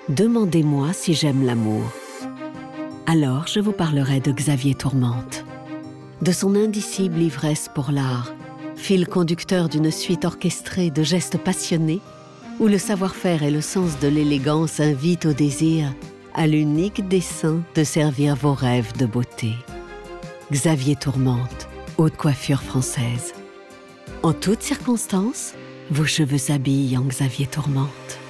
Demandez-moi si j'aime l'amour. Alors je vous parlerai de Xavier Tourmente, de son indicible ivresse pour l'art, fil conducteur d'une suite orchestrée de gestes passionnés, où le savoir-faire et le sens de l'élégance invitent au désir, à l'unique dessein de servir vos rêves de beauté. Xavier Tourmente, haute coiffure française. En toutes circonstances, vos cheveux s'habillent en Xavier Tourmente.